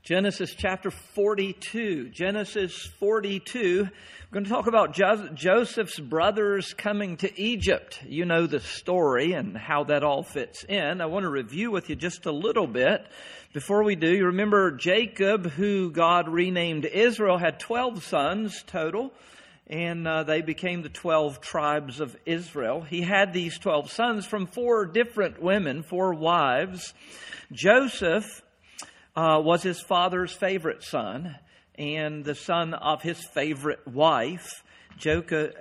Genesis chapter 42. Genesis 42. We're going to talk about Joseph's brothers coming to Egypt. You know the story and how that all fits in. I want to review with you just a little bit. Before we do, you remember Jacob, who God renamed Israel, had 12 sons total. And they became the 12 tribes of Israel. He had these 12 sons from 4 different women, 4 wives. Joseph was his father's favorite son and the son of his favorite wife. Jacob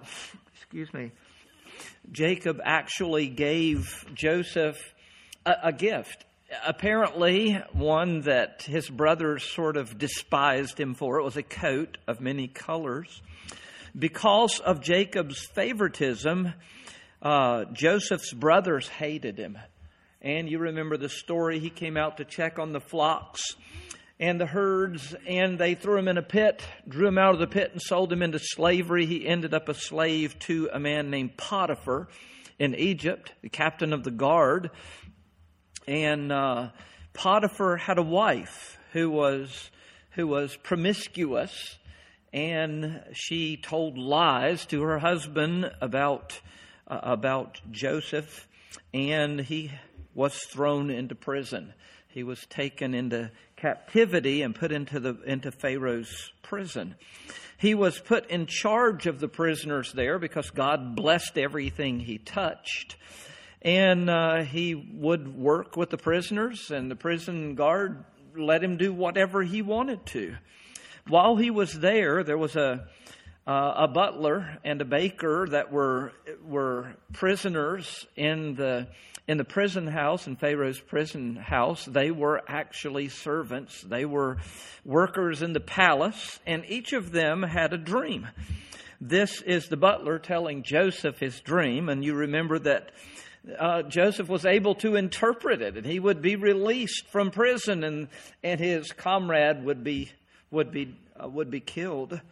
actually gave Joseph a gift. Apparently, one that his brothers sort of despised him for. It was a coat of many colors. Because of Jacob's favoritism, Joseph's brothers hated him. And you remember the story. He came out to check on the flocks and the herds, and they threw him in a pit, drew him out of the pit, and sold him into slavery. He ended up a slave to a man named Potiphar in Egypt, the captain of the guard. And Potiphar had a wife who was promiscuous, and she told lies to her husband about Joseph, and he was thrown into prison. He was taken into captivity and put into Pharaoh's prison. He was put in charge of the prisoners there because God blessed everything he touched. And he would work with the prisoners, and the prison guard let him do whatever he wanted to. While he was there was a butler and a baker that were prisoners in the prison house, in Pharaoh's prison house. They were actually servants. They were workers in the palace, and each of them had a dream. This is the butler telling Joseph his dream, and you remember that Joseph was able to interpret it, and he would be released from prison, and his comrade would be killed.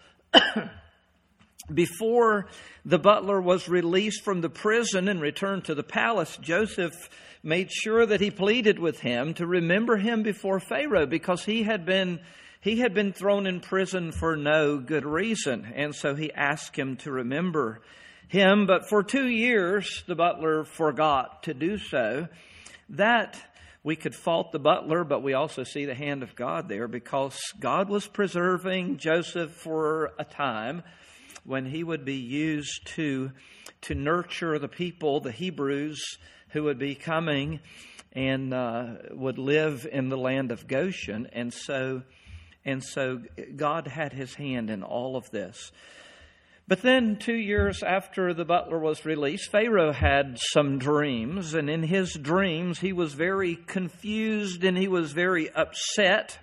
Before the butler was released from the prison and returned to the palace, Joseph made sure that he pleaded with him to remember him before Pharaoh, because he had been thrown in prison for no good reason. And so he asked him to remember him. But for 2 years, the butler forgot to do so. That we could fault the butler, but we also see the hand of God there, because God was preserving Joseph for a time when he would be used to nurture the people, the Hebrews, who would be coming and would live in the land of Goshen. And so God had his hand in all of this. But then 2 years after the butler was released, Pharaoh had some dreams. And in his dreams, he was very confused and he was very upset.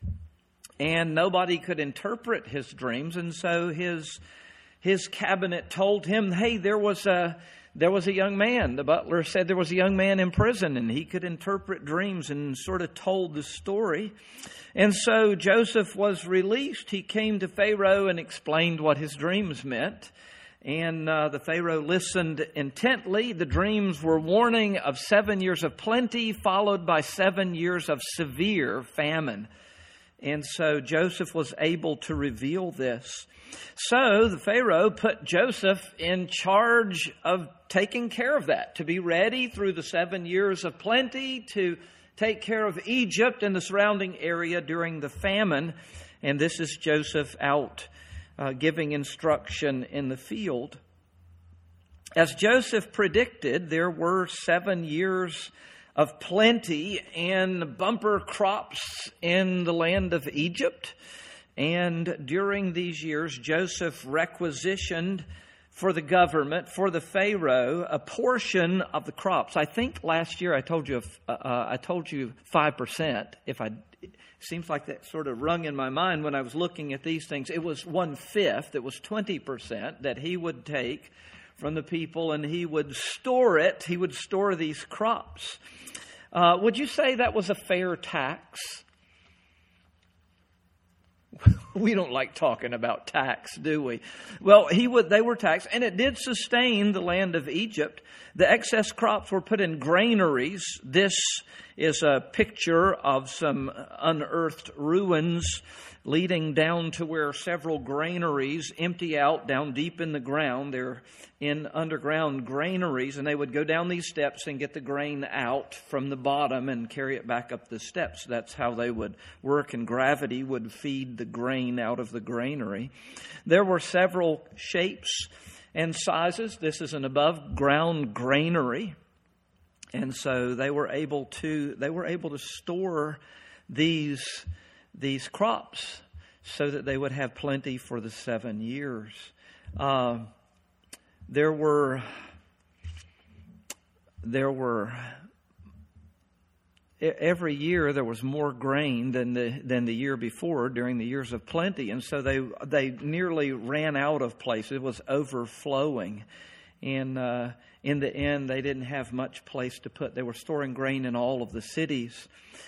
And nobody could interpret his dreams. And so his cabinet told him, hey, there was a young man. The butler said there was a young man in prison, and he could interpret dreams, and sort of told the story. And so Joseph was released. He came to Pharaoh and explained what his dreams meant. And the Pharaoh listened intently. The dreams were warning of 7 years of plenty, followed by 7 years of severe famine. And so Joseph was able to reveal this. So the Pharaoh put Joseph in charge of taking care of that, to be ready through the 7 years of plenty, to take care of Egypt and the surrounding area during the famine. And this is Joseph out giving instruction in the field. As Joseph predicted, there were 7 years of plenty and bumper crops in the land of Egypt. And during these years, Joseph requisitioned for the government, for the Pharaoh, a portion of the crops. I think last year I told you 5%. It seems like that sort of rung in my mind when I was looking at these things. It was 1/5. It was 20% that he would take from the people, and he would store it. He would store these crops. Would you say that was a fair tax? We don't like talking about tax, do we? Well, they were taxed, and it did sustain the land of Egypt. The excess crops were put in granaries. This is a picture of some unearthed ruins leading down to where several granaries empty out down deep in the ground. They're in underground granaries, and they would go down these steps and get the grain out from the bottom and carry it back up the steps. That's how they would work, and gravity would feed the grain out of the granary. There were several shapes and sizes. This is an above ground granary, and so they were able to store these crops so that they would have plenty for the 7 years. There were every year there was more grain than the year before during the years of plenty, and so they nearly ran out of places. It was overflowing, and in the end they didn't have much place to put. They were storing grain in all of the cities.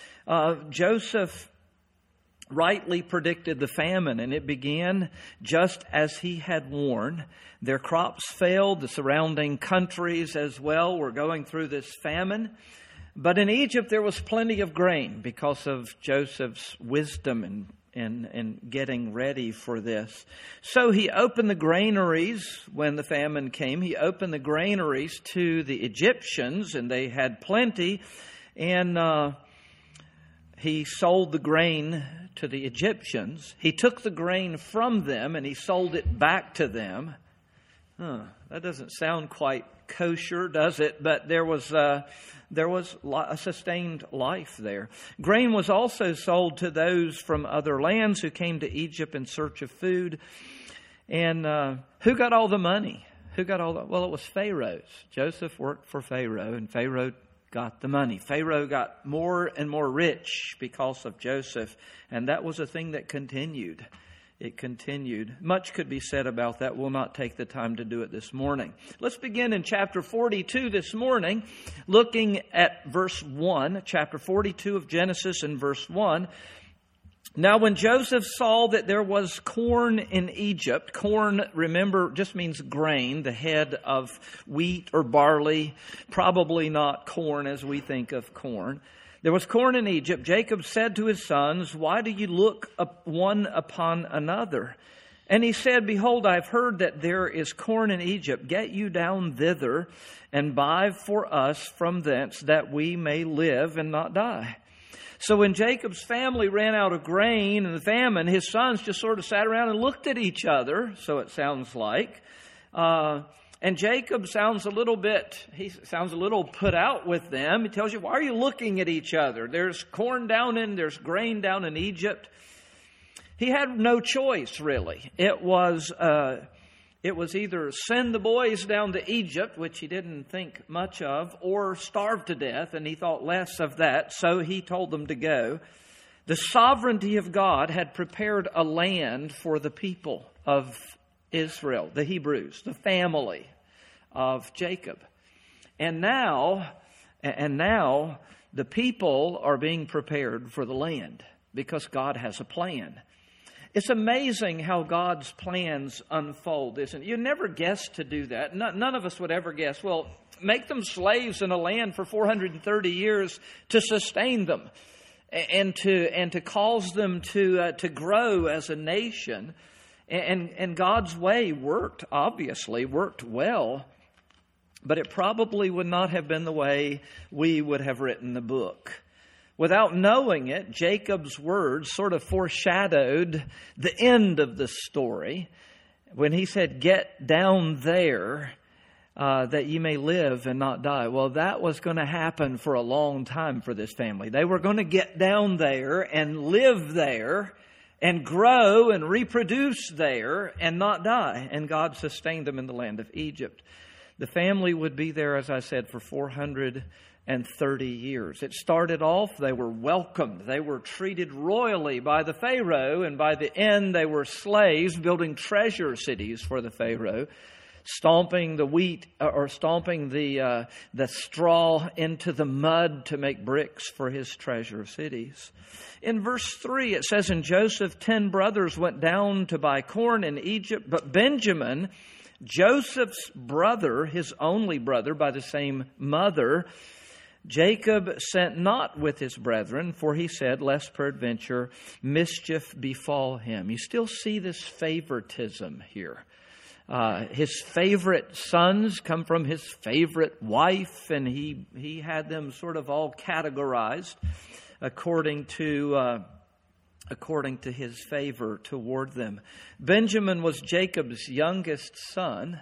Joseph rightly predicted the famine, and it began just as he had warned. Their crops failed. The surrounding countries as well were going through this famine. But in Egypt there was plenty of grain because of Joseph's wisdom and getting ready for this. So he opened the granaries when the famine came. He opened the granaries to the Egyptians, and they had plenty. And he sold the grain to the Egyptians. He took the grain from them and he sold it back to them. That doesn't sound quite kosher, does it? But there was a sustained life there. Grain was also sold to those from other lands who came to Egypt in search of food. And who got all the money? Well, it was Pharaoh's. Joseph worked for Pharaoh, and Pharaoh got the money. Pharaoh got more and more rich because of Joseph, and that was a thing that continued. It continued. Much could be said about that. We'll not take the time to do it this morning. Let's begin in chapter 42 this morning, looking at verse 1, chapter 42 of Genesis and verse 1. Now, when Joseph saw that there was corn in Egypt, corn, remember, just means grain, the head of wheat or barley, probably not corn as we think of corn. There was corn in Egypt. Jacob said to his sons, "Why do you look one upon another?" And he said, "Behold, I've heard that there is corn in Egypt. Get you down thither and buy for us from thence, that we may live and not die." So when Jacob's family ran out of grain in the famine, his sons just sort of sat around and looked at each other, so it sounds like. And Jacob sounds a little put out with them. He tells you, "Why are you looking at each other? There's there's grain down in Egypt." He had no choice, really. It was either send the boys down to Egypt, which he didn't think much of, or starve to death, and he thought less of that, so he told them to go. The sovereignty of God had prepared a land for the people of Israel, the Hebrews, the family of Jacob. And now the people are being prepared for the land because God has a plan. It's amazing how God's plans unfold, isn't it? You never guess to do that. None of us would ever guess, well, make them slaves in a land for 430 years to sustain them and to cause them to grow as a nation. And God's way worked well, but it probably would not have been the way we would have written the book. Without knowing it, Jacob's words sort of foreshadowed the end of the story when he said, "Get down there that you may live and not die." Well, that was going to happen for a long time for this family. They were going to get down there and live there and grow and reproduce there and not die. And God sustained them in the land of Egypt. The family would be there, as I said, for 430 years. It started off, they were welcomed. They were treated royally by the Pharaoh, and by the end they were slaves building treasure cities for the Pharaoh. stomping the wheat or stomping the straw into the mud to make bricks for his treasure cities. In verse 3, it says, "And Joseph 10 brothers went down to buy corn in Egypt, but Benjamin, Joseph's brother, his only brother by the same mother, Jacob sent not with his brethren, for he said, lest peradventure mischief befall him." You still see this favoritism here. His favorite sons come from his favorite wife, and he had them sort of all categorized according to his favor toward them. Benjamin was Jacob's youngest son,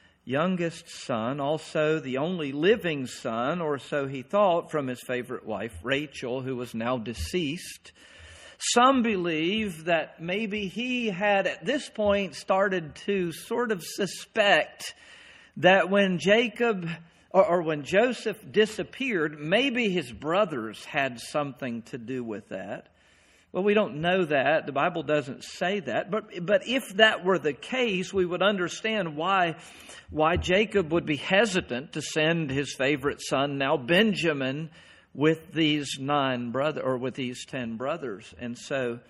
also the only living son, or so he thought, from his favorite wife, Rachel, who was now deceased. Some believe that maybe he had at this point started to sort of suspect that when Jacob or when Joseph disappeared, maybe his brothers had something to do with that. Well, we don't know that. The Bible doesn't say that. But if that were the case, we would understand why Jacob would be hesitant to send his favorite son, now Benjamin, with these 10 brothers. And so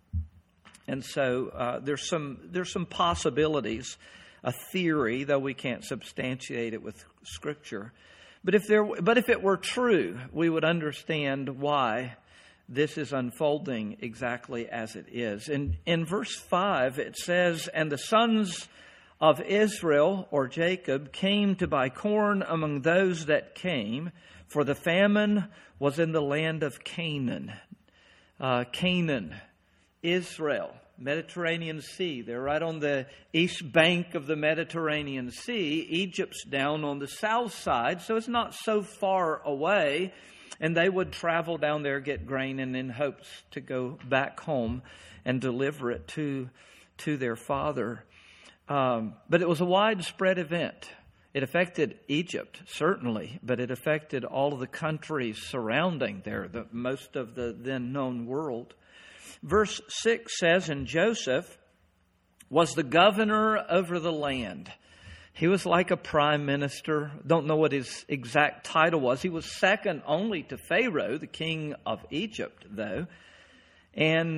there's some possibilities, a theory, though we can't substantiate it with Scripture. But if it were true, we would understand why this is unfolding exactly as it is. In verse 5, it says, "And the sons of Israel," or Jacob, "came to buy corn among those that came, for the famine was in the land of Canaan." Canaan, Israel, Mediterranean Sea. They're right on the east bank of the Mediterranean Sea. Egypt's down on the south side, so it's not so far away. And they would travel down there, get grain, and in hopes to go back home and deliver it to their father. But it was a widespread event. It affected Egypt, certainly, but it affected all of the countries surrounding there, most of the then known world. Verse 6 says, "And Joseph was the governor over the land." He was like a prime minister. Don't know what his exact title was. He was second only to Pharaoh, the king of Egypt, though. And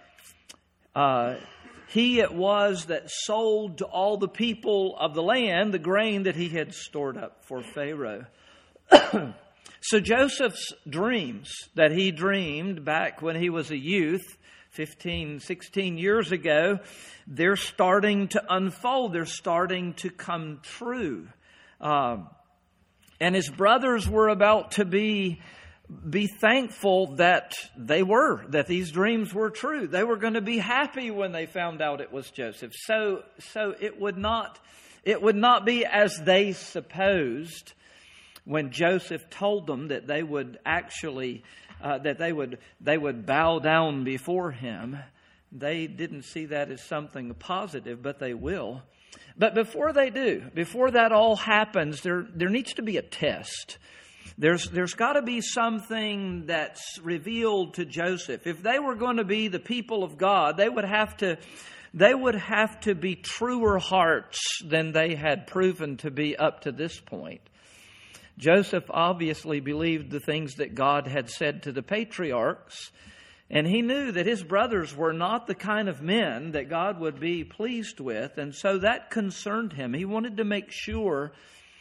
he it was that sold to all the people of the land the grain that he had stored up for Pharaoh. So Joseph's dreams that he dreamed back when he was a youth, 15, 16 years ago, they're starting to unfold. They're starting to come true. And his brothers were about to be thankful that these dreams were true. They were going to be happy when they found out it was Joseph. So it would not be as they supposed when Joseph told them that they would actually they would bow down before him. They didn't see that as something positive, but they will. But before they do, before that all happens, there needs to be a test. There's got to be something that's revealed to Joseph. If they were going to be the people of God, they would have to be truer hearts than they had proven to be up to this point. Joseph obviously believed the things that God had said to the patriarchs, and he knew that his brothers were not the kind of men that God would be pleased with, and so that concerned him. He wanted to make sure,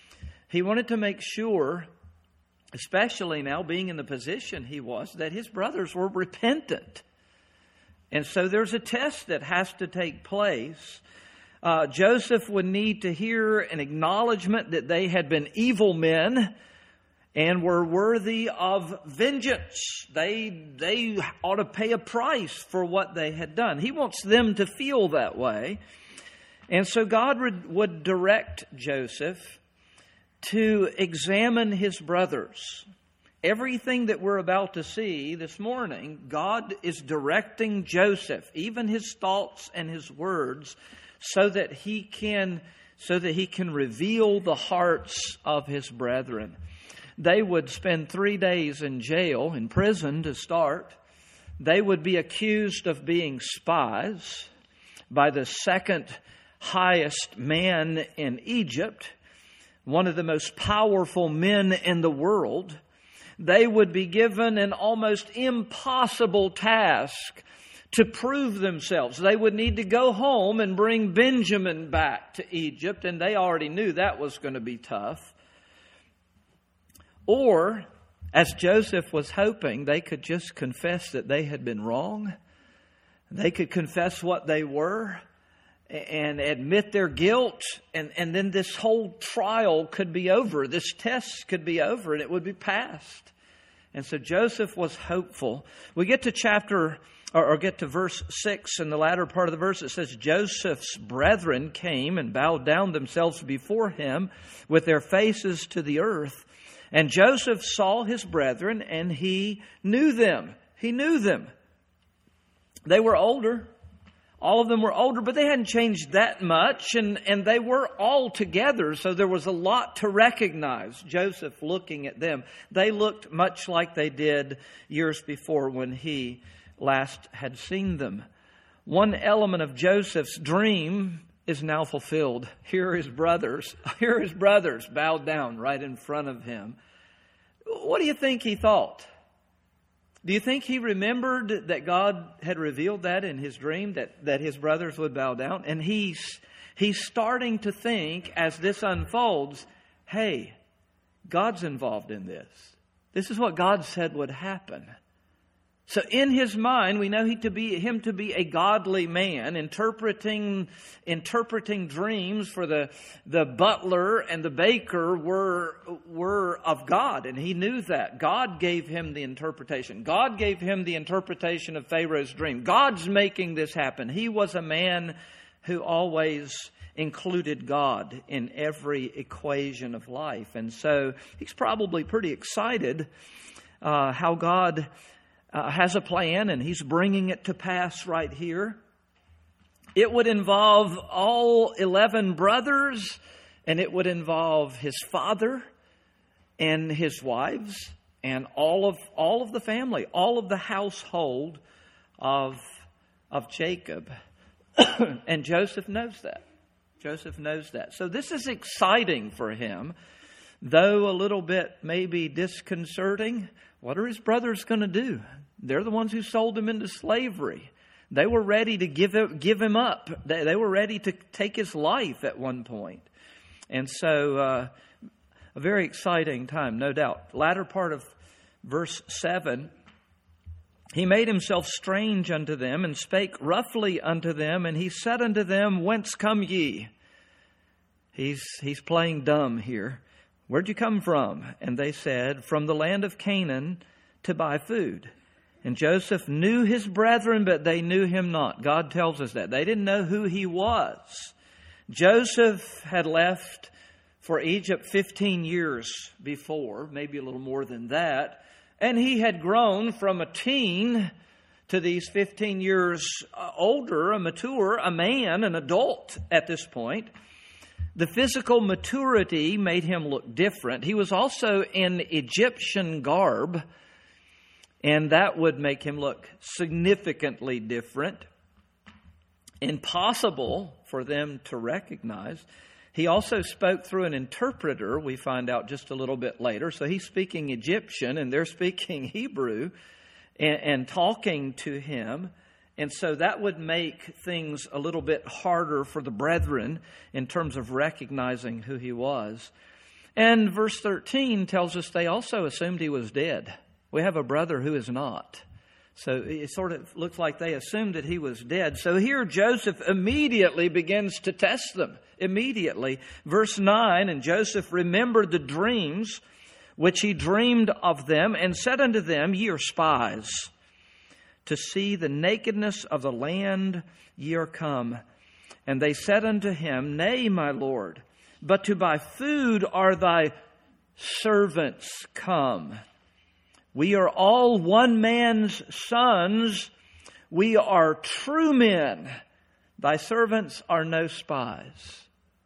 especially now being in the position he was, that his brothers were repentant. And so there's a test that has to take place. Joseph would need to hear an acknowledgement that they had been evil men and were worthy of vengeance. They ought to pay a price for what they had done. He wants them to feel that way. And so God would direct Joseph to examine his brothers. Everything that we're about to see this morning, God is directing Joseph, even his thoughts and his words, so that he can reveal the hearts of his brethren. They would spend 3 days in jail, in prison to start. They would be accused of being spies by the second highest man in Egypt, one of the most powerful men in the world, they would be given an almost impossible task to prove themselves. They would need to go home and bring Benjamin back to Egypt, and they already knew that was going to be tough. Or, as Joseph was hoping, they could just confess that they had been wrong. They could confess what they were and admit their guilt, and then this whole trial could be over. This test could be over, and it would be passed. And so Joseph was hopeful. We get to get to verse 6. In the latter part of the verse, it says, Joseph's brethren came and bowed down themselves before him with their faces to the earth. And Joseph saw his brethren, and he knew them. He knew them. They were older. All of them were older, but they hadn't changed that much, and they were all together, so there was a lot to recognize. Joseph looking at them, they looked much like they did years before when he last had seen them. One element of Joseph's dream is now fulfilled. Here are his brothers bowed down right in front of him. What do you think he thought? Do you think he remembered that God had revealed that in his dream, that his brothers would bow down? And he's starting to think, as this unfolds, hey, God's involved in this. This is what God said would happen. So in his mind, we know him to be a godly man, interpreting dreams. For the butler and the baker were of God, and he knew that. God gave him the interpretation. God gave him the interpretation of Pharaoh's dream. God's making this happen. He was a man who always included God in every equation of life. And so he's probably pretty excited how God has a plan, and he's bringing it to pass right here. It would involve all 11 brothers, and it would involve his father and his wives and all of the family, all of the household of Jacob. And Joseph knows that. Joseph knows that. So this is exciting for him, though a little bit maybe disconcerting. What are his brothers going to do? They're the ones who sold him into slavery. They were ready to give him up. They were ready to take his life at one point. And so a very exciting time, no doubt. Latter part of verse 7, he made himself strange unto them and spake roughly unto them, and he said unto them, Whence come ye? He's playing dumb here. Where'd you come from? And they said, From the land of Canaan to buy food. And Joseph knew his brethren, but they knew him not. God tells us that. They didn't know who he was. Joseph had left for Egypt 15 years before, maybe a little more than that. And he had grown from a teen to these 15 years older, a mature, a man, an adult at this point. The physical maturity made him look different. He was also in Egyptian garb, and that would make him look significantly different. Impossible for them to recognize. He also spoke through an interpreter, we find out just a little bit later. So he's speaking Egyptian, and they're speaking Hebrew and talking to him. And so that would make things a little bit harder for the brethren in terms of recognizing who he was. And verse 13 tells us they also assumed he was dead. We have a brother who is not. So it sort of looks like they assumed that he was dead. So here Joseph immediately begins to test them. Immediately. Verse 9, And Joseph remembered the dreams which he dreamed of them, and said unto them, Ye are spies. To see the nakedness of the land ye are come. And they said unto him, Nay, my Lord, but to buy food are thy servants come. We are all one man's sons. We are true men. Thy servants are no spies.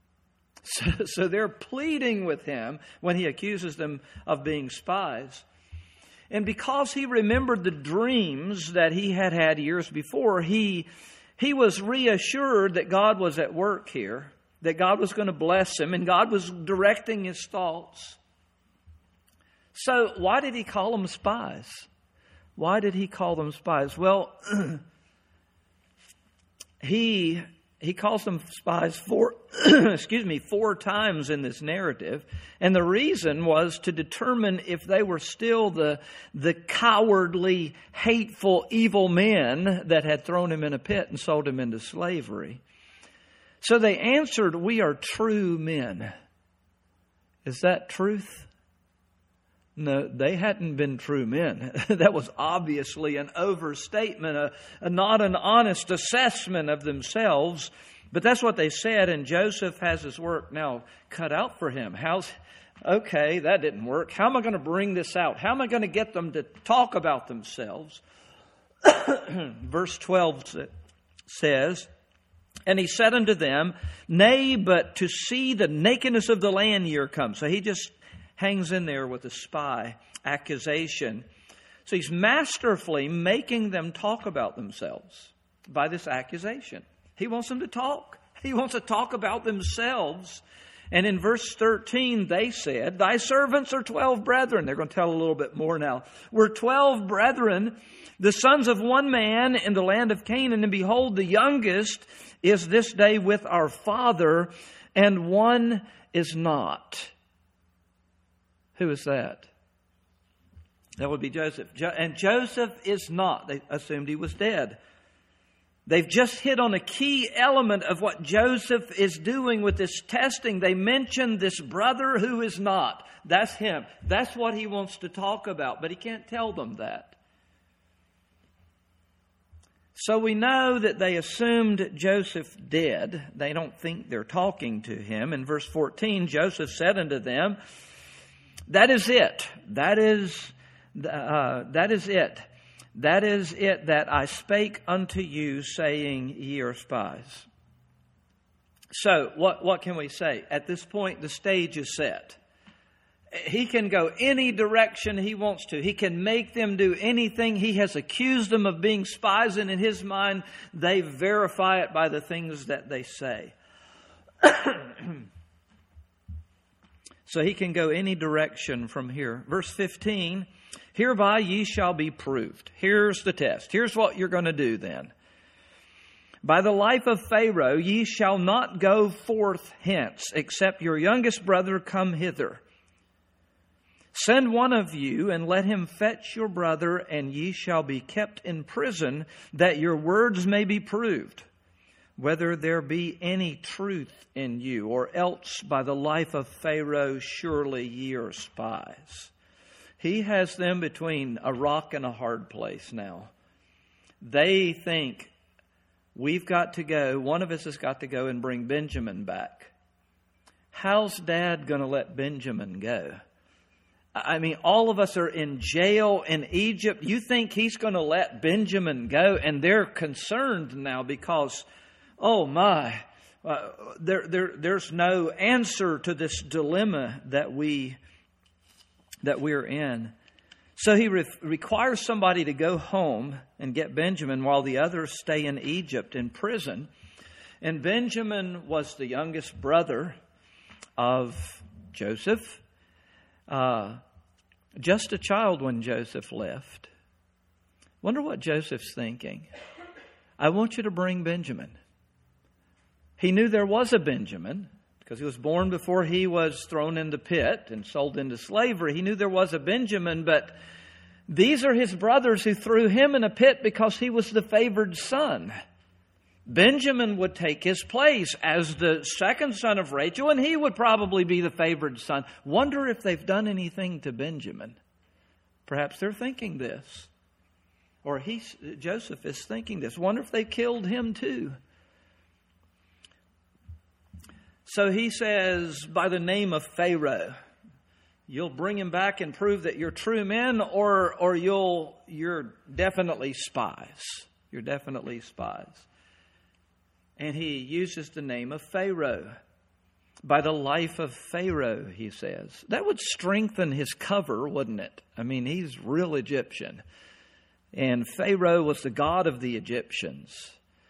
So they're pleading with him when he accuses them of being spies. And because he remembered the dreams that he had had years before, he He was reassured that God was at work here, that God was going to bless him, and God was directing his thoughts. So why did he call them spies? Why did he call them spies? Well, he calls them spies four times in this narrative. And the reason was to determine if they were still the cowardly, hateful, evil men that had thrown him in a pit and sold him into slavery. So they answered, "We are true men." Is that truth? No, they hadn't been true men. That was obviously an overstatement, not an honest assessment of themselves. But that's what they said, and Joseph has his work now cut out for him. Okay, that didn't work. How am I going to bring this out? How am I going to get them to talk about themselves? Verse 12 says, "And he said unto them, Nay, but to see the nakedness of the land ye are come." So he just hangs in there with a spy accusation. So he's masterfully making them talk about themselves by this accusation. He wants them to talk. He wants to talk about themselves. And in verse 13, they said, "Thy servants are 12 brethren." They're going to tell a little bit more now. "We're 12 brethren, the sons of one man in the land of Canaan. And behold, the youngest is this day with our father, and one is not." Who is that? That would be Joseph. And Joseph is not. They assumed he was dead. They've just hit on a key element of what Joseph is doing with this testing. They mention this brother who is not. That's him. That's what he wants to talk about, but he can't tell them that. So we know that they assumed Joseph dead. They don't think they're talking to him. In verse 14, Joseph said unto them, "That is it. That is it. That is it that I spake unto you, saying, Ye are spies." So, what can we say? At this point, the stage is set. He can go any direction he wants to. He can make them do anything. He has accused them of being spies, and in his mind, they verify it by the things that they say. So he can go any direction from here. Verse 15, "Hereby ye shall be proved." Here's the test. Here's what you're going to do then. "By the life of Pharaoh ye shall not go forth hence, except your youngest brother come hither. Send one of you, and let him fetch your brother, and ye shall be kept in prison, that your words may be proved, whether there be any truth in you, or else by the life of Pharaoh surely ye are spies." He has them between a rock and a hard place now. They think, we've got to go, one of us has got to go and bring Benjamin back. How's Dad going to let Benjamin go? I mean, all of us are in jail in Egypt. You think he's going to let Benjamin go? And they're concerned now because, oh my, there's no answer to this dilemma that we're in. So he requires somebody to go home and get Benjamin while the others stay in Egypt in prison. And Benjamin was the youngest brother of Joseph. Just a child when Joseph left. Wonder what Joseph's thinking. I want you to bring Benjamin. He knew there was a Benjamin because he was born before he was thrown in the pit and sold into slavery. He knew there was a Benjamin, but these are his brothers who threw him in a pit because he was the favored son. Benjamin would take his place as the second son of Rachel, and he would probably be the favored son. Wonder if they've done anything to Benjamin. Perhaps they're thinking this. Or Joseph is thinking this. Wonder if they killed him too. So he says, by the name of Pharaoh, you'll bring him back and prove that you're true men, or you're definitely spies. You're definitely spies. And he uses the name of Pharaoh. By the life of Pharaoh, he says. That would strengthen his cover, wouldn't it? I mean, he's real Egyptian. And Pharaoh was the god of the Egyptians.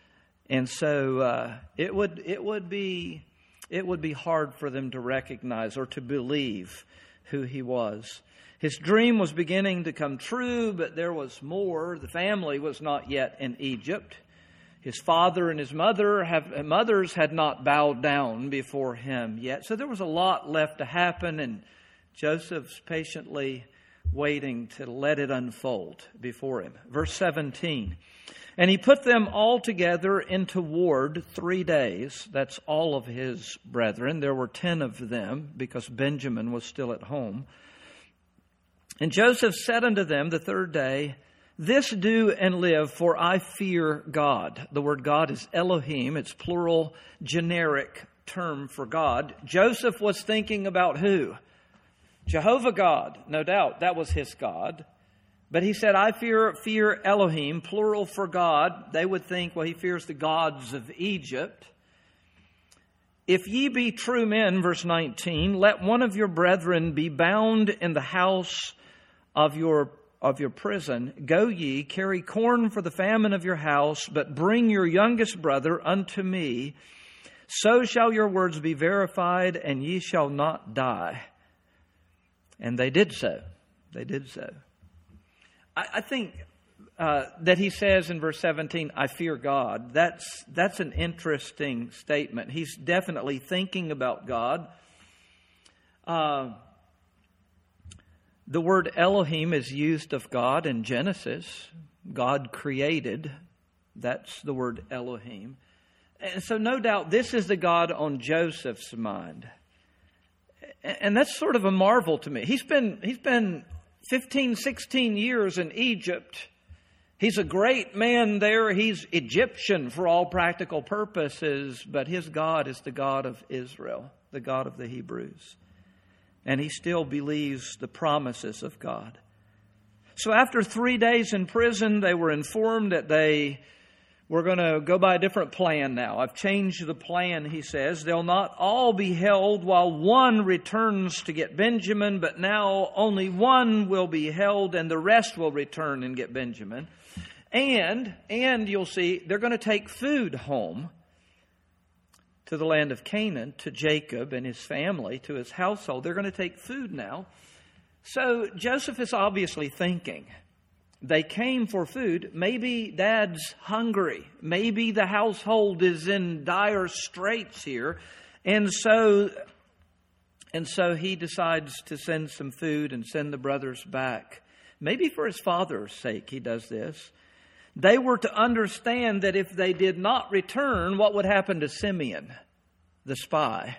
And so it would be hard for them to recognize or to believe who he was. His dream was beginning to come true, but there was more. The family was not yet in Egypt. His father and his mothers had not bowed down before him yet. So there was a lot left to happen, and Joseph's patiently waiting to let it unfold before him. Verse 17, and he put them all together into ward 3 days. That's all of his brethren. There were 10 of them because Benjamin was still at home. And Joseph said unto them the 3rd day, this do and live, for I fear God. The word God is Elohim. It's plural, generic term for God. Joseph was thinking about who? Jehovah God, no doubt. That was his God. But he said, I fear Elohim, plural for God. They would think, well, he fears the gods of Egypt. If ye be true men, verse 19, let one of your brethren be bound in the house of your prison. Go ye, carry corn for the famine of your house, but bring your youngest brother unto me. So shall your words be verified, and ye shall not die. And they did so. They did so. I think that he says in verse 17, I fear God. That's an interesting statement. He's definitely thinking about God. The word Elohim is used of God in Genesis. God created. That's the word Elohim. And so no doubt this is the God on Joseph's mind. And that's sort of a marvel to me. He's been 15, 16 years in Egypt. He's a great man there. He's Egyptian for all practical purposes. But his God is the God of Israel, the God of the Hebrews. And he still believes the promises of God. So after 3 days in prison, they were informed that they were going to go by a different plan now. I've changed the plan, he says. They'll not all be held while one returns to get Benjamin, but now only one will be held and the rest will return and get Benjamin. And you'll see, they're going to take food home to the land of Canaan, to Jacob and his family, to his household. They're going to take food now. So Joseph is obviously thinking, they came for food. Maybe Dad's hungry. Maybe the household is in dire straits here. And so he decides to send some food and send the brothers back. Maybe for his father's sake he does this. They were to understand that if they did not return, what would happen to Simeon, the spy?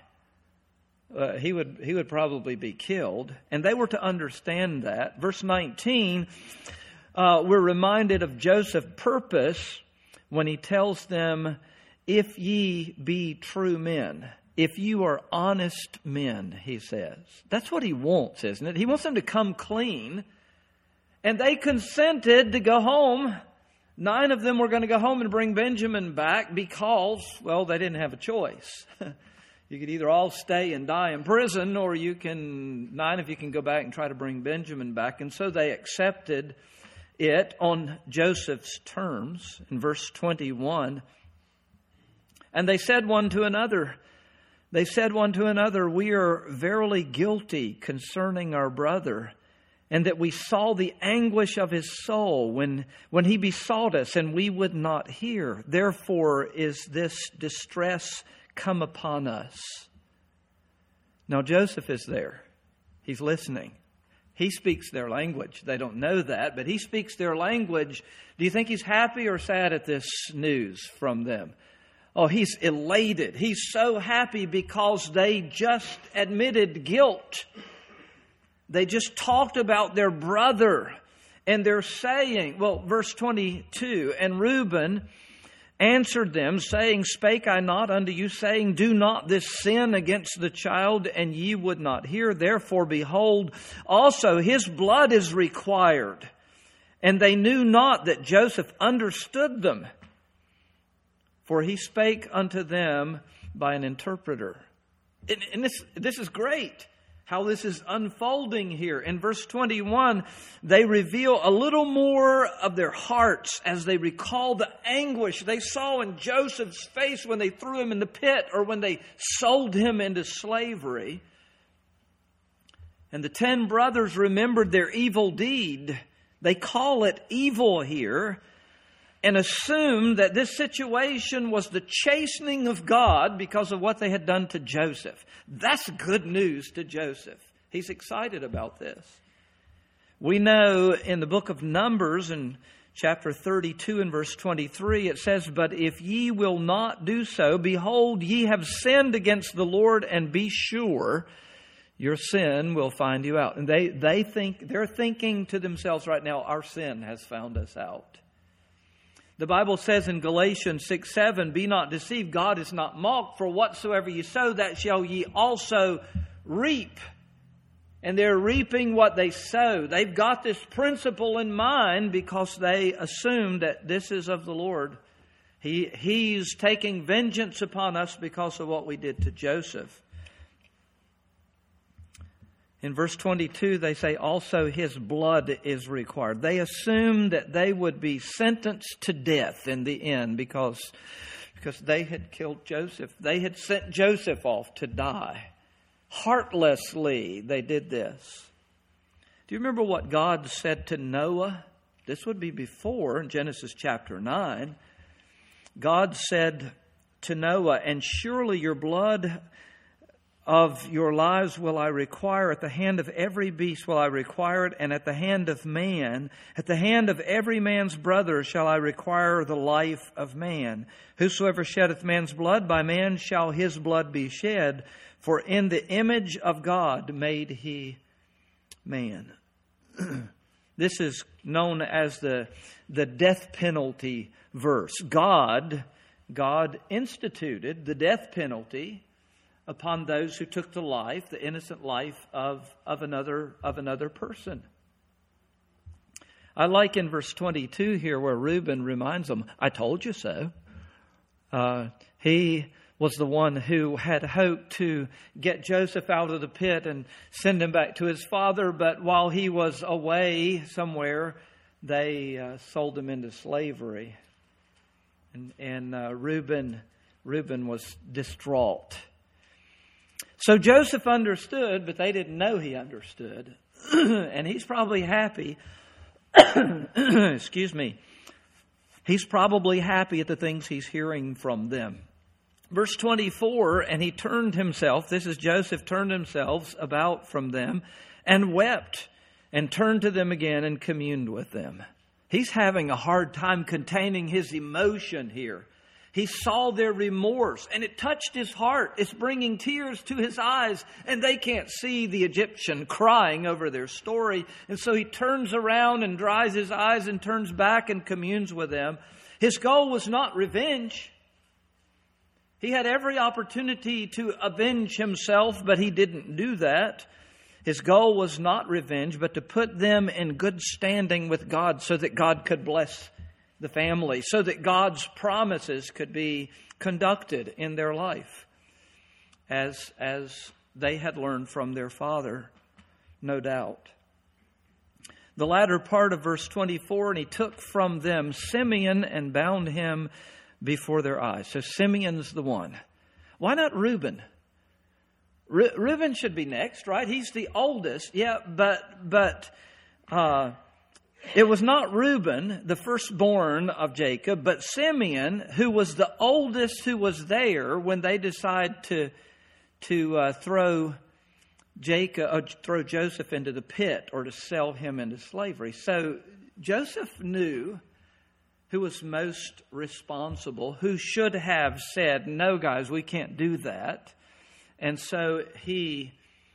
He would probably be killed. And they were to understand that. Verse 19, we're reminded of Joseph's purpose when he tells them, if ye be true men, if you are honest men, he says. That's what he wants, isn't it? He wants them to come clean. And they consented to go home. 9 of them were going to go home and bring Benjamin back because, well, they didn't have a choice. You could either all stay and die in prison, or 9 of you can go back and try to bring Benjamin back. And so they accepted it on Joseph's terms. In verse 21, and they said one to another, we are verily guilty concerning our brother, and that we saw the anguish of his soul when he besought us, and we would not hear. Therefore is this distress come upon us. Now Joseph is there. He's listening. He speaks their language. They don't know that, but he speaks their language. Do you think he's happy or sad at this news from them? Oh, he's elated. He's so happy because they just admitted guilt. They just talked about their brother, and they're saying, well, verse 22, and Reuben answered them, saying, spake I not unto you, saying, do not this sin against the child, and ye would not hear. Therefore, behold, also his blood is required. And they knew not that Joseph understood them, for he spake unto them by an interpreter. And this is great. how this is unfolding here. In verse 21, they reveal a little more of their hearts as they recall the anguish they saw in Joseph's face when they threw him in the pit or when they sold him into slavery. And the 10 brothers remembered their evil deed. They call it evil here, and assumed that this situation was the chastening of God because of what they had done to Joseph. That's good news to Joseph. He's excited about this. We know in the book of Numbers, in chapter 32 and verse 23, it says, "But if ye will not do so, behold, ye have sinned against the Lord, and be sure your sin will find you out." And they're thinking to themselves right now, our sin has found us out. The Bible says in Galatians 6:7, "Be not deceived, God is not mocked, for whatsoever ye sow, that shall ye also reap." And they're reaping what they sow. They've got this principle in mind because they assume that this is of the Lord. He's taking vengeance upon us because of what we did to Joseph. In verse 22, they say also his blood is required. They assumed that they would be sentenced to death in the end because they had killed Joseph. They had sent Joseph off to die. Heartlessly, they did this. Do you remember what God said to Noah? This would be before, in Genesis chapter 9. God said to Noah, "And surely your blood of your lives will I require. At the hand of every beast will I require it, and at the hand of man, at the hand of every man's brother shall I require the life of man. Whosoever sheddeth man's blood, by man shall his blood be shed. For in the image of God made he man." This is known as the death penalty verse. God instituted the death penalty upon those who took the innocent life of another person. I like in verse 22 here where Reuben reminds them, "I told you so." He was the one who had hoped to get Joseph out of the pit and send him back to his father, but while he was away somewhere, they sold him into slavery. And Reuben was distraught. So Joseph understood, but they didn't know he understood. And he's probably happy. Excuse me. He's probably happy at the things he's hearing from them. Verse 24, "And he turned himself," this is Joseph, "turned himself about from them and wept and turned to them again and communed with them." He's having a hard time containing his emotion here. He saw their remorse and it touched his heart. It's bringing tears to his eyes, and they can't see the Egyptian crying over their story. And so he turns around and dries his eyes and turns back and communes with them. His goal was not revenge. He had every opportunity to avenge himself, but he didn't do that. His goal was not revenge, but to put them in good standing with God so that God could bless the family, so that God's promises could be conducted in their life as they had learned from their father, no doubt. The latter part of verse 24, "And he took from them Simeon and bound him before their eyes." So Simeon's the one. Why not Reuben? Reuben should be next, right? He's the oldest. Yeah, but it was not Reuben, the firstborn of Jacob, but Simeon, who was the oldest who was there when they decided to throw Joseph into the pit or to sell him into slavery. So Joseph knew who was most responsible, who should have said, "No, guys, we can't do that." And so he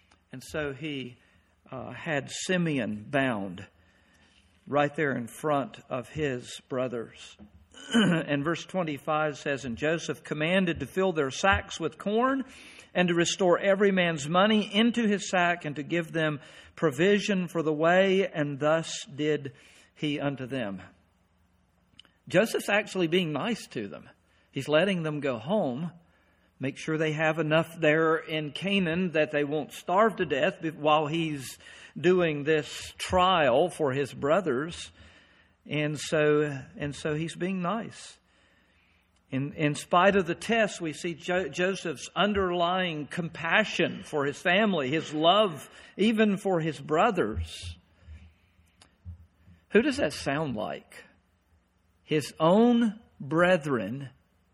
had Simeon bound right there in front of his brothers. And verse 25 says, "And Joseph commanded to fill their sacks with corn and to restore every man's money into his sack and to give them provision for the way, and thus did he unto them." Joseph's actually being nice to them. He's letting them go home, make sure they have enough there in Canaan that they won't starve to death while he's doing this trial for his brothers. And so he's being nice. In spite of the test, we see Joseph's underlying compassion for his family, his love even for his brothers. Who does that sound like? His own brethren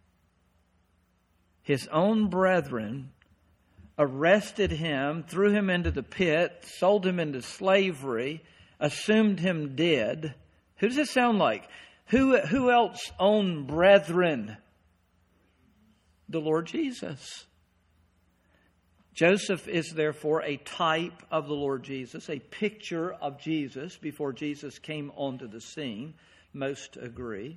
arrested him, threw him into the pit, sold him into slavery, assumed him dead. Who does it sound like? Who else own brethren? The Lord Jesus. Joseph is therefore a type of the Lord Jesus, a picture of Jesus before Jesus came onto the scene. Most agree.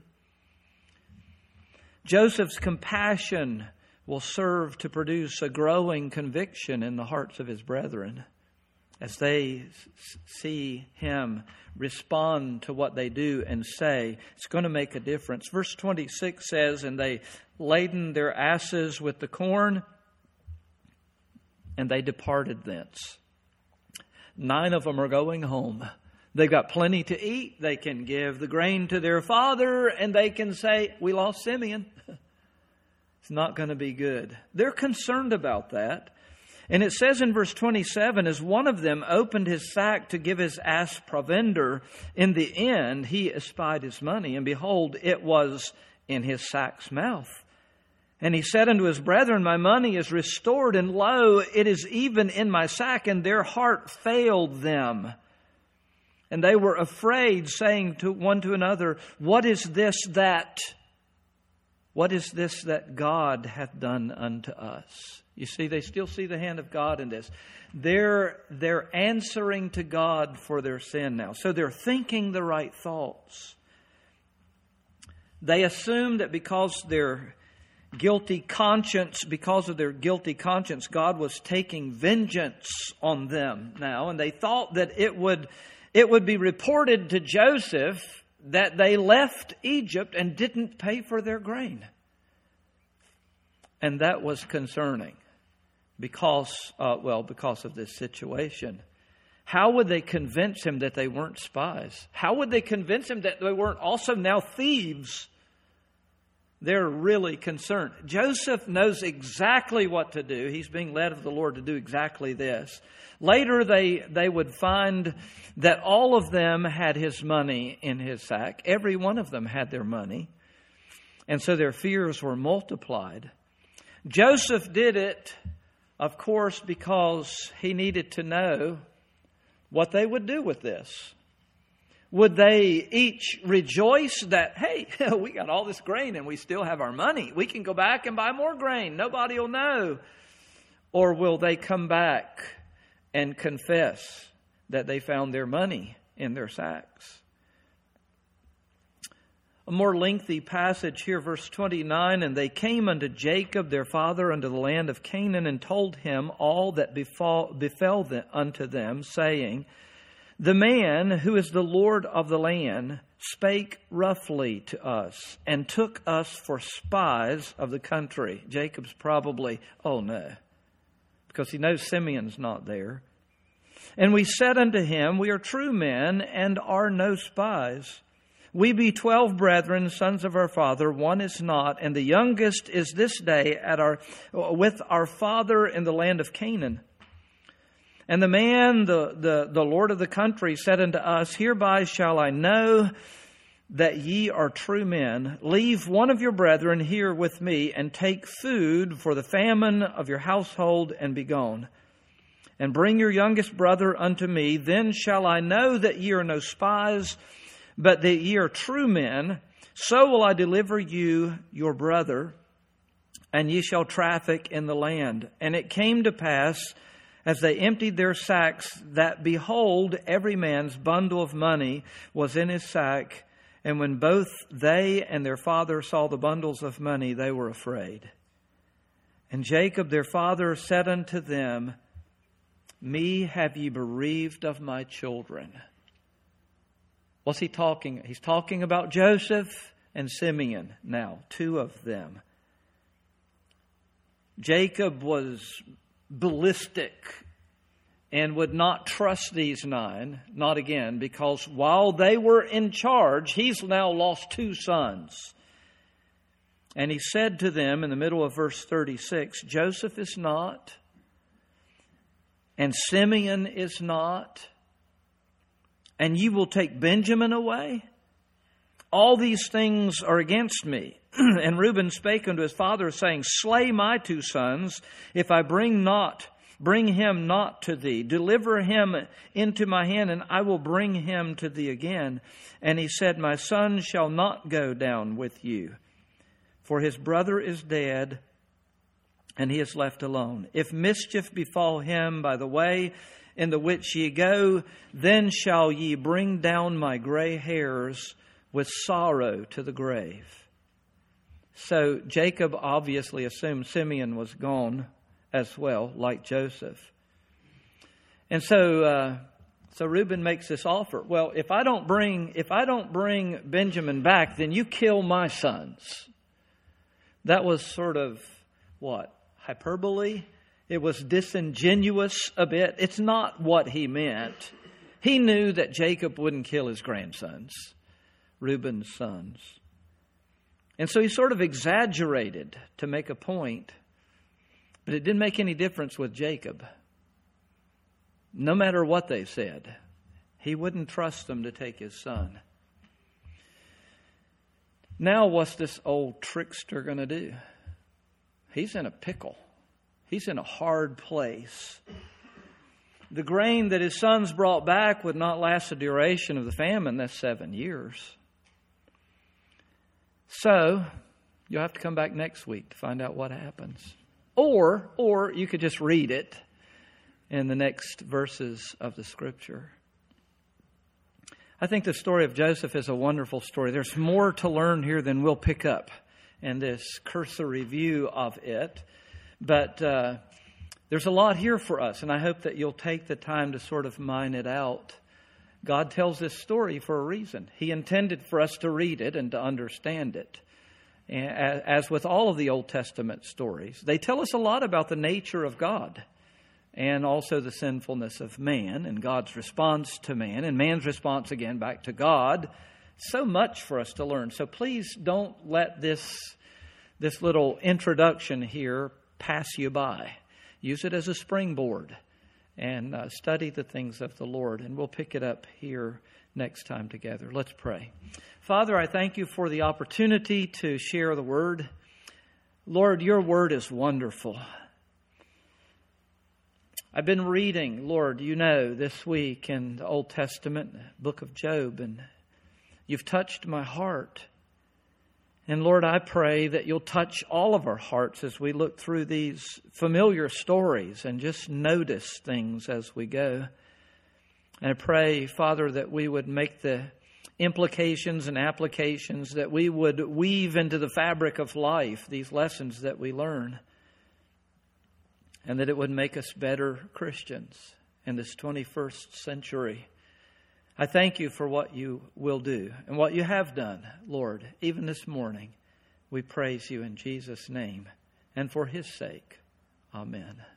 Joseph's compassion will serve to produce a growing conviction in the hearts of his brethren as they see him respond to what they do and say. It's going to make a difference. Verse 26 says, "And they laden their asses with the corn, and they departed thence." 9 of them are going home. They've got plenty to eat. They can give the grain to their father, and they can say, "We lost Simeon." It's not going to be good. They're concerned about that. And it says in verse 27, as one of them opened his sack to give his ass provender, in the end he espied his money, and behold, it was in his sack's mouth. And he said unto his brethren, "My money is restored, and lo, it is even in my sack." And their heart failed them. And they were afraid, saying to one to another, What is this that God hath done unto us?" You see, they still see the hand of God in this. They're answering to God for their sin now. So they're thinking the right thoughts. They assume that because of their guilty conscience, God was taking vengeance on them now. And they thought that it would be reported to Joseph that they left Egypt and didn't pay for their grain. And that was concerning because of this situation. How would they convince him that they weren't spies? How would they convince him that they weren't also now thieves? They're really concerned. Joseph knows exactly what to do. He's being led of the Lord to do exactly this. Later, they would find that all of them had his money in his sack. Every one of them had their money. And so their fears were multiplied. Joseph did it, of course, because he needed to know what they would do with this. Would they each rejoice that, hey, we got all this grain and we still have our money. We can go back and buy more grain. Nobody will know. Or will they come back and confess that they found their money in their sacks? A more lengthy passage here, verse 29, "And they came unto Jacob their father unto the land of Canaan, and told him all that befell unto them, saying, The man who is the Lord of the land spake roughly to us, and took us for spies of the country." Jacob's probably, oh no, because he knows Simeon's not there. "And we said unto him, We are true men, and are no spies. We be 12 brethren, sons of our father, one is not, and the youngest is this day with our father in the land of Canaan. And the man, the Lord of the country, said unto us, Hereby shall I know that ye are true men. Leave one of your brethren here with me, and take food for the famine of your household, and be gone. And bring your youngest brother unto me. Then shall I know that ye are no spies, but that ye are true men. So will I deliver you your brother, and ye shall traffic in the land. And it came to pass, as they emptied their sacks, that behold, every man's bundle of money was in his sack. And when both they and their father saw the bundles of money, they were afraid. And Jacob their father said unto them, Me have ye bereaved of my children." What's he talking? He's talking about Joseph and Simeon now, 2 of them. Jacob was ballistic and would not trust these 9, not again, because while they were in charge, he's now lost 2 sons. And he said to them in the middle of verse 36, Joseph is not, and Simeon is not, and ye will take Benjamin away? All these things are against me. And Reuben spake unto his father, saying, Slay my 2 sons, if I bring him not to thee. Deliver him into my hand, and I will bring him to thee again. And he said, My son shall not go down with you, for his brother is dead, and he is left alone. If mischief befall him by the way in the which ye go, then shall ye bring down my gray hairs with sorrow to the grave. So Jacob obviously assumed Simeon was gone as well, like Joseph. And so Reuben makes this offer. Well, if I don't bring Benjamin back, then you kill my sons. That was sort of what? Hyperbole? It was disingenuous a bit. It's not what he meant. He knew that Jacob wouldn't kill his grandsons, Reuben's sons. And so he sort of exaggerated to make a point. But it didn't make any difference with Jacob. No matter what they said, he wouldn't trust them to take his son. Now what's this old trickster going to do? He's in a pickle. He's in a hard place. The grain that his sons brought back would not last the duration of the famine. That's 7 years. So you'll have to come back next week to find out what happens. Or you could just read it in the next verses of the Scripture. I think the story of Joseph is a wonderful story. There's more to learn here than we'll pick up in this cursory view of it. But there's a lot here for us, and I hope that you'll take the time to sort of mine it out. God tells this story for a reason. He intended for us to read it and to understand it. As with all of the Old Testament stories, they tell us a lot about the nature of God and also the sinfulness of man and God's response to man and man's response again back to God. So much for us to learn. So please don't let this little introduction here pass you by. Use it as a springboard and study the things of the Lord. And we'll pick it up here next time together. Let's pray. Father, I thank you for the opportunity to share the Word. Lord, your Word is wonderful. I've been reading, Lord, this week in the Old Testament, book of Job, and you've touched my heart. And Lord, I pray that you'll touch all of our hearts as we look through these familiar stories and just notice things as we go. And I pray, Father, that we would make the implications and applications, that we would weave into the fabric of life these lessons that we learn, and that it would make us better Christians in this 21st century. I thank you for what you will do and what you have done, Lord, even this morning. We praise you in Jesus' name and for his sake. Amen.